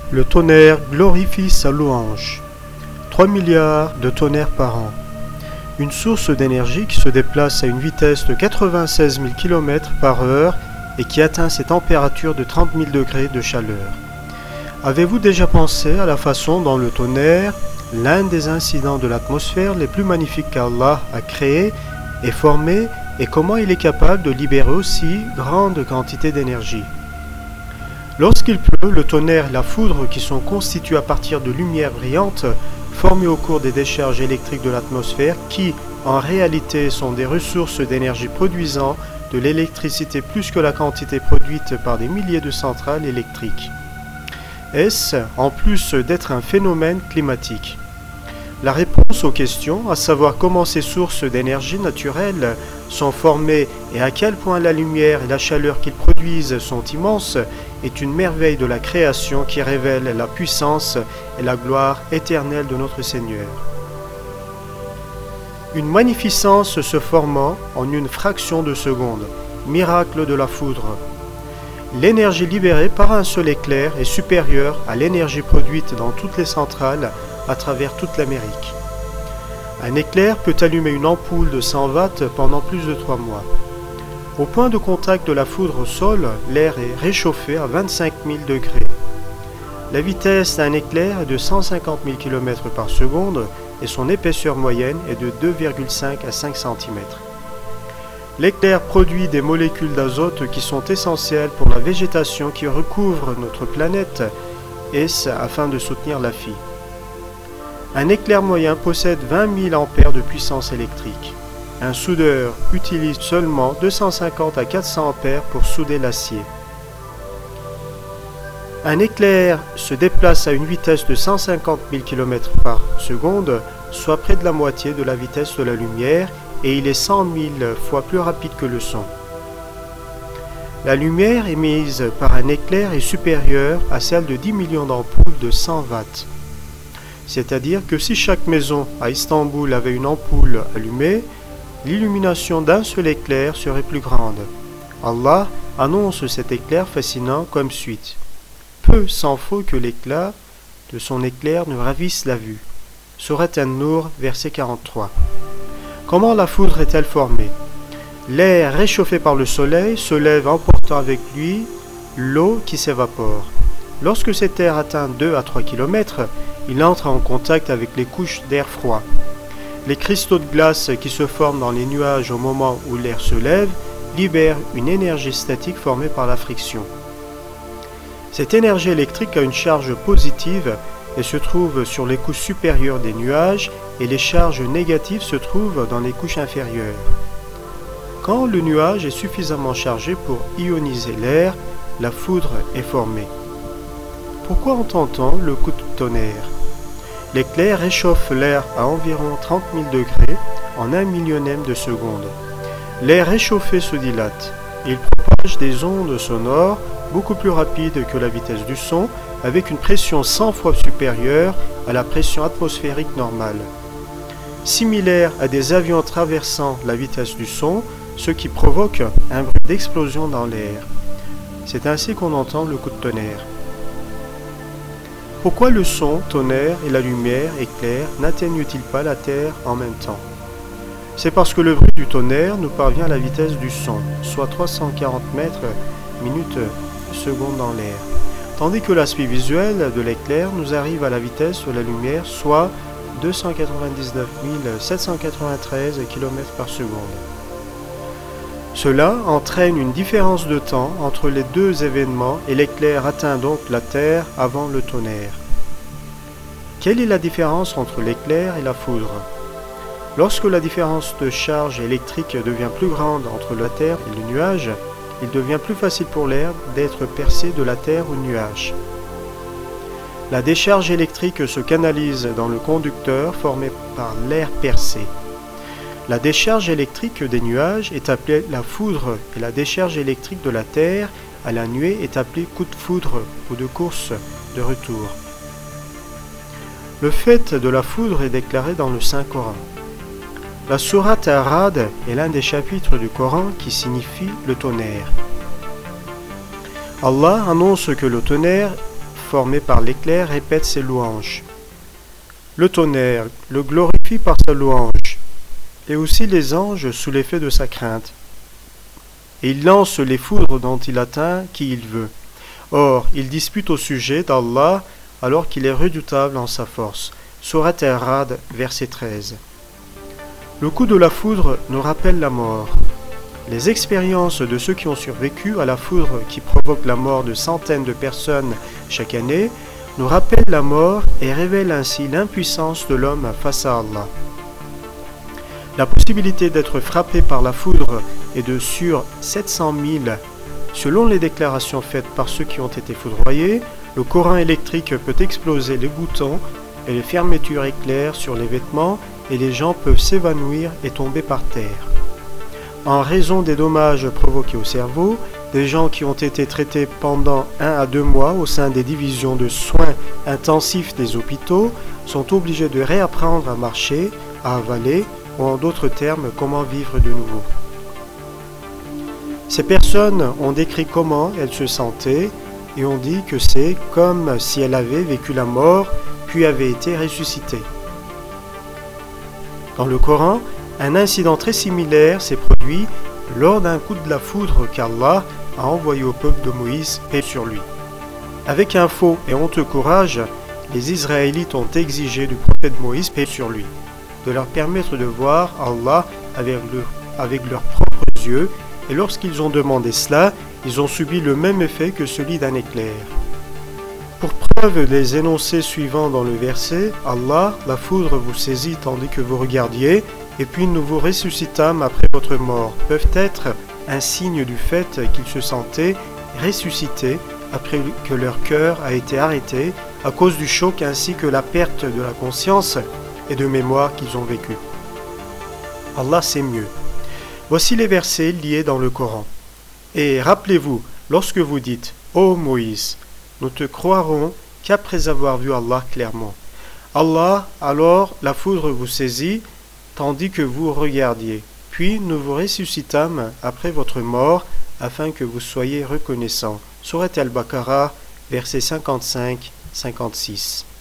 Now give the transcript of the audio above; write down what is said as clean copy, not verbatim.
Le tonnerre glorifie sa louange. 3 milliards de tonnerres par an. Une source d'énergie qui se déplace à une vitesse de 96 000 km par heure et qui atteint ses températures de 30 000 degrés de chaleur. Avez-vous déjà pensé à la façon dont le tonnerre, l'un des incidents de l'atmosphère les plus magnifiques qu'Allah a créé, est formé et comment il est capable de libérer aussi grande quantité d'énergie? Lorsqu'il pleut, le tonnerre et la foudre, qui sont constitués à partir de lumière brillante, formées au cours des décharges électriques de l'atmosphère, qui, en réalité, sont des ressources d'énergie produisant de l'électricité plus que la quantité produite par des milliers de centrales électriques. Est-ce, en plus d'être un phénomène climatique? La réponse aux questions, à savoir comment ces sources d'énergie naturelle sont formées et à quel point la lumière et la chaleur qu'ils produisent sont immenses, est une merveille de la création qui révèle la puissance et la gloire éternelle de notre Seigneur. Une magnificence se formant en une fraction de seconde, miracle de la foudre. L'énergie libérée par un seul éclair est supérieure à l'énergie produite dans toutes les centrales à travers toute l'Amérique. Un éclair peut allumer une ampoule de 100 watts pendant plus de 3 mois. Au point de contact de la foudre au sol, l'air est réchauffé à 25 000 degrés. La vitesse d'un éclair est de 150 000 km par seconde et son épaisseur moyenne est de 2,5 à 5 cm. L'éclair produit des molécules d'azote qui sont essentielles pour la végétation qui recouvre notre planète, et ce afin de soutenir la vie. Un éclair moyen possède 20 000 ampères de puissance électrique. Un soudeur utilise seulement 250 à 400 ampères pour souder l'acier. Un éclair se déplace à une vitesse de 150 000 km par seconde, soit près de la moitié de la vitesse de la lumière, et il est 100 000 fois plus rapide que le son. La lumière émise par un éclair est supérieure à celle de 10 millions d'ampoules de 100 watts. C'est-à-dire que si chaque maison à Istanbul avait une ampoule allumée, l'illumination d'un seul éclair serait plus grande. Allah annonce cet éclair fascinant comme suit. Peu s'en faut que l'éclat de son éclair ne ravisse la vue. Sourate An-Nur, verset 43. Comment la foudre est-elle formée? L'air réchauffé par le soleil se lève emportant avec lui l'eau qui s'évapore. Lorsque cet air atteint 2 à 3 km, il entre en contact avec les couches d'air froid. Les cristaux de glace qui se forment dans les nuages au moment où l'air se lève libèrent une énergie statique formée par la friction. Cette énergie électrique a une charge positive et se trouve sur les couches supérieures des nuages et les charges négatives se trouvent dans les couches inférieures. Quand le nuage est suffisamment chargé pour ioniser l'air, la foudre est formée. Pourquoi entend-on le coup de tonnerre? L'éclair réchauffe l'air à environ 30 000 degrés en 1/1000 de seconde. L'air réchauffé se dilate. Il propage des ondes sonores beaucoup plus rapides que la vitesse du son, avec une pression 100 fois supérieure à la pression atmosphérique normale. Similaire à des avions traversant la vitesse du son, ce qui provoque un bruit d'explosion dans l'air. C'est ainsi qu'on entend le coup de tonnerre. Pourquoi le son, tonnerre et la lumière, éclair, n'atteignent-ils pas la Terre en même temps? C'est parce que le bruit du tonnerre nous parvient à la vitesse du son, soit 340 mètres minutes seconde dans l'air, tandis que l'aspect visuel de l'éclair nous arrive à la vitesse de la lumière, soit 299 793 km par seconde. Cela entraîne une différence de temps entre les deux événements et l'éclair atteint donc la Terre avant le tonnerre. Quelle est la différence entre l'éclair et la foudre? Lorsque la différence de charge électrique devient plus grande entre la Terre et le nuage, il devient plus facile pour l'air d'être percé de la Terre au nuage. La décharge électrique se canalise dans le conducteur formé par l'air percé. La décharge électrique des nuages est appelée la foudre et la décharge électrique de la Terre à la nuée est appelée coup de foudre ou de course de retour. Le fait de la foudre est déclaré dans le Saint-Coran. La sourate Ar-Ra'd est l'un des chapitres du Coran qui signifie le tonnerre. Allah annonce que le tonnerre formé par l'éclair répète ses louanges. Le tonnerre le glorifie par sa louange, et aussi les anges sous l'effet de sa crainte. Et il lance les foudres dont il atteint qui il veut. Or, il dispute au sujet d'Allah alors qu'il est redoutable en sa force. Sourate Ar-Ra'd, verset 13. Le coup de la foudre nous rappelle la mort. Les expériences de ceux qui ont survécu à la foudre qui provoque la mort de centaines de personnes chaque année nous rappellent la mort et révèlent ainsi l'impuissance de l'homme face à Allah. La possibilité d'être frappé par la foudre est de sur 700 000. Selon les déclarations faites par ceux qui ont été foudroyés, le courant électrique peut exploser les boutons et les fermetures éclairent sur les vêtements et les gens peuvent s'évanouir et tomber par terre. En raison des dommages provoqués au cerveau, des gens qui ont été traités pendant 1 à 2 mois au sein des divisions de soins intensifs des hôpitaux sont obligés de réapprendre à marcher, à avaler, ou en d'autres termes, comment vivre de nouveau. Ces personnes ont décrit comment elles se sentaient et ont dit que c'est comme si elles avaient vécu la mort puis avaient été ressuscitées. Dans le Coran, un incident très similaire s'est produit lors d'un coup de la foudre qu'Allah a envoyé au peuple de Moïse et sur lui. Avec un faux et honteux courage, les Israélites ont exigé du prophète Moïse paix sur lui, de leur permettre de voir Allah avec leurs propres yeux, et lorsqu'ils ont demandé cela, ils ont subi le même effet que celui d'un éclair. Pour preuve des énoncés suivants dans le verset, Allah, la foudre vous saisit tandis que vous regardiez, et puis nous vous ressuscitâmes après votre mort, peuvent être un signe du fait qu'ils se sentaient ressuscités après que leur cœur a été arrêté à cause du choc ainsi que la perte de la conscience et de mémoire qu'ils ont vécu. Allah sait mieux. Voici les versets liés dans le Coran. Et rappelez-vous, lorsque vous dites « Ô Moïse, nous te croirons qu'après avoir vu Allah clairement. Allah, alors la foudre vous saisit, tandis que vous regardiez. Puis nous vous ressuscitâmes après votre mort, afin que vous soyez reconnaissants. » Sourate Al-Baqarah, versets 55-56.